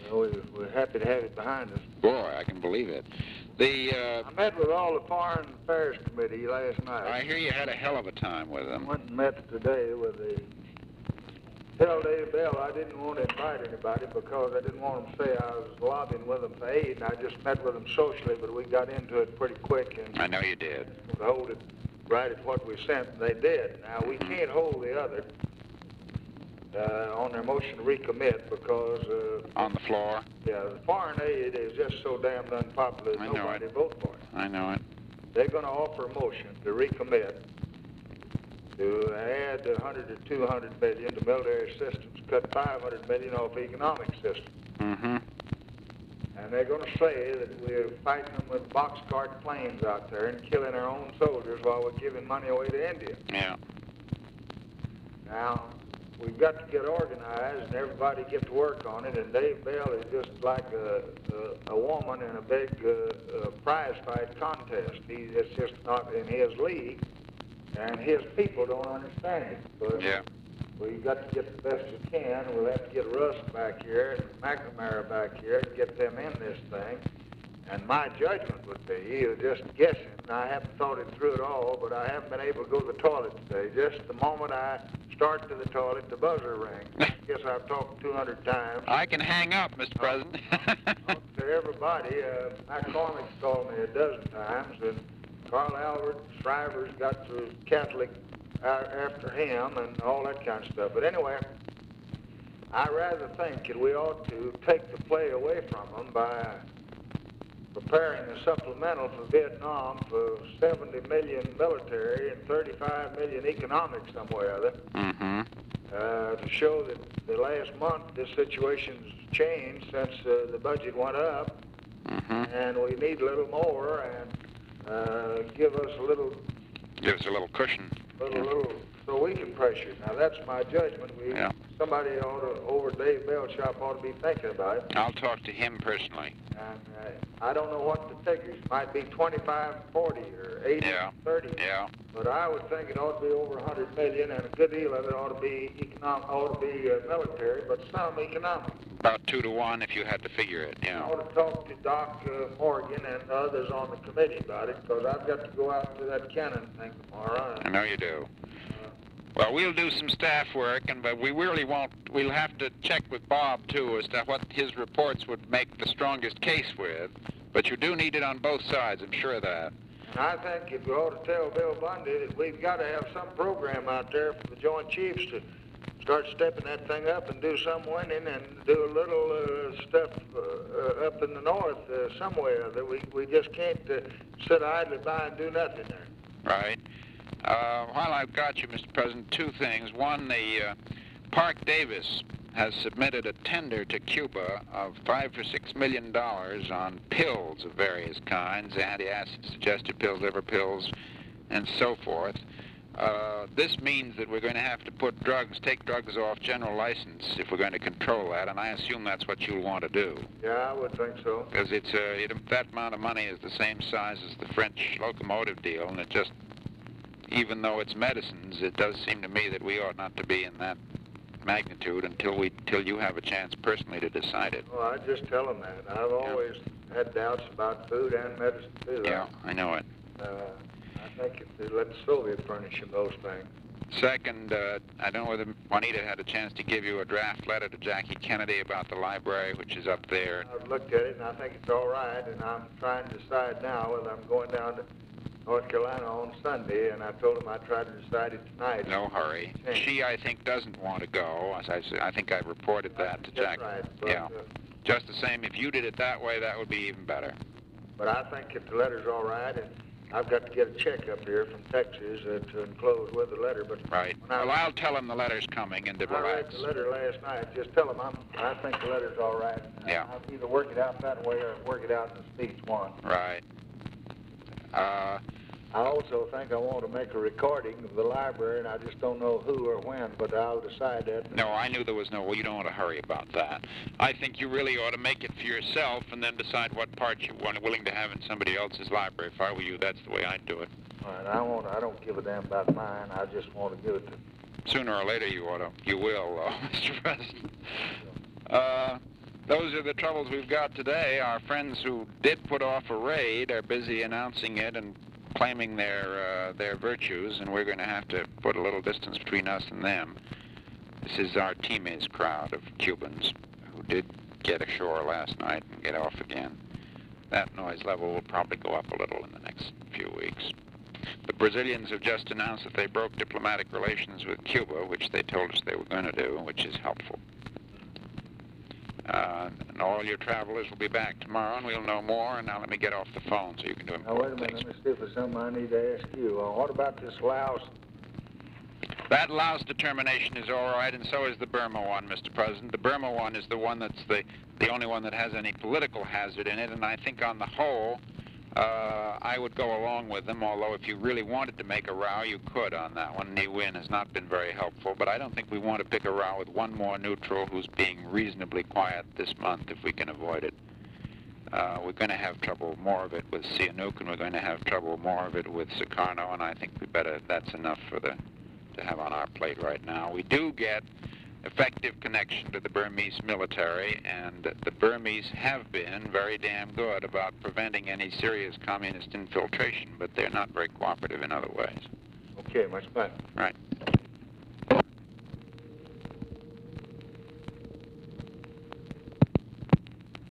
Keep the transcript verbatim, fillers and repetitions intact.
So we, we're happy to have it behind us. Boy, I can believe it. The, uh... I met with all the Foreign Affairs Committee last night. I hear you had a hell of a time with them. I went and met today with the... Tell Dave Bell I didn't want to invite anybody because I didn't want them to say I was lobbying with them for aid, and I just met with them socially, but we got into it pretty quick. And I know you did. Hold it right at what we sent, and they did. Now, we can't hold the other uh, on their motion to recommit because... Uh, on the floor? Yeah, the foreign aid is just so damned unpopular that I know nobody it. vote for it. I know it. They're going to offer a motion to recommit to add one hundred to two hundred million to military systems, cut five hundred million off economic systems. Mm-hmm. And they're going to say that we're fighting them with boxcar planes out there and killing our own soldiers while we're giving money away to India. Yeah. Now, we've got to get organized and everybody get to work on it, and Dave Bell is just like a, a, a woman in a big uh, uh, prize fight contest. He, it's just not in his league, and his people don't understand it. But yeah. we've got to get the best we can. We'll have to get Russ back here and McNamara back here and get them in this thing. And my judgment would be, uh, just guessing, I haven't thought it through at all, but I haven't been able to go to the toilet today. Just the moment I start to the toilet, the buzzer rings. I guess I've talked two hundred times. I can hang up, Mister President. To everybody, uh, McCormick's called me a dozen times, and Carl Albert Shriver's got the Catholic after him and all that kind of stuff. But anyway, I rather think that we ought to take the play away from them by preparing a supplemental for Vietnam for seventy million military and thirty-five million economic somewhere or other. Mm-hmm. Uh, to show that the last month this situation's changed since uh, the budget went up, mm-hmm. and we need a little more and uh, give us a little... Give us a little cushion. Little, little, so we can pressure. Now, that's my judgment. We, yeah. Somebody ought to, over at Dave Bell's shop ought to be thinking about it. I'll talk to him personally. And uh, I don't know what the figures might be, twenty-five forty or eighty thirty. Yeah. But I would think it ought to be over one hundred million, and a good deal of it ought to be economic, ought to be uh, military, but some economic. About two to one if you had to figure it, yeah. I ought to talk to Doc uh, Morgan and others on the committee about it, because I've got to go out to that Cannon thing tomorrow. I know you do. Well, we'll do some staff work, and but we really won't. We'll have to check with Bob too as to what his reports would make the strongest case with. But you do need it on both sides. I'm sure of that. And I think if we ought to tell Bill Bundy that we've got to have some program out there for the Joint Chiefs to start stepping that thing up and do some winning and do a little uh, stuff uh, uh, up in the north uh, somewhere that we we just can't uh, sit idly by and do nothing there. Right. Uh, while I've got you, Mister President, two things. One, the uh, Park Davis has submitted a tender to Cuba of five or six million dollars on pills of various kinds, anti-acid suggested pills, liver pills, and so forth. Uh, this means that we're going to have to put drugs, take drugs off general license if we're going to control that, and I assume that's what you'll want to do. Yeah, I would think so. Because it's uh, it, that amount of money is the same size as the French locomotive deal, and it just, even though it's medicines, it does seem to me that we ought not to be in that magnitude until we, till you have a chance personally to decide it. Well, I just tell them that. I've always yeah. had doubts about food and medicine, too. Yeah, I know it. Uh, I think if they let the Soviet furnish them those things. Second, uh, I don't know whether Juanita had a chance to give you a draft letter to Jackie Kennedy about the library, which is up there. I've looked at it, and I think it's all right, and I'm trying to decide now whether I'm going down to North Carolina on Sunday, and I told him I'd try to decide it tonight. No hurry. She, I think, doesn't want to go. As I, I think I reported that to Jackie. That's right. But, yeah. Uh, Just the same, if you did it that way, that would be even better. But I think if the letter's all right, and I've got to get a check up here from Texas uh, to enclose with the letter. But right. Well, I'll tell him the letter's coming and to relax. I read the letter last night. Just tell him I'm, I think the letter's all right. Yeah. I'll either work it out that way or work it out in the speech one. Right. Uh... I also think I want to make a recording of the library, and I just don't know who or when, but I'll decide that. No, I knew there was no, well, you don't want to hurry about that. I think you really ought to make it for yourself and then decide what parts you want willing to have in somebody else's library. If I were you, that's the way I'd do it. All right, I, won't, I don't give a damn about mine. I just want to give it to... Sooner or later you ought to, you will, uh, Mister President. Uh, those are the troubles we've got today. Our friends who did put off a raid are busy announcing it and claiming their uh, their virtues, and we're going to have to put a little distance between us and them. This is our teammates crowd of Cubans who did get ashore last night and get off again. That noise level will probably go up a little in the next few weeks. The Brazilians have just announced that they broke diplomatic relations with Cuba, which they told us they were going to do, which is helpful. Uh, and all your travelers will be back tomorrow, and we'll know more. And now let me get off the phone so you can do Now, wait a important minute. things. Let me see if there's something I need to ask you. Uh, what about this Laos? That Laos determination is all right, and so is the Burma one, Mister President. The Burma one is the one that's the, the only one that has any political hazard in it, and I think on the whole, uh, I would go along with them, although if you really wanted to make a row, you could on that one. Ne Win has not been very helpful, but I don't think we want to pick a row with one more neutral who's being reasonably quiet this month if we can avoid it. Uh, we're going to have trouble, more of it with Sihanouk, and we're going to have trouble, more of it with Sukarno, and I think we better, that's enough for the to have on our plate right now. We do get effective connection to the Burmese military, and the Burmese have been very damn good about preventing any serious communist infiltration, but they're not very cooperative in other ways. Okay, much better. Right.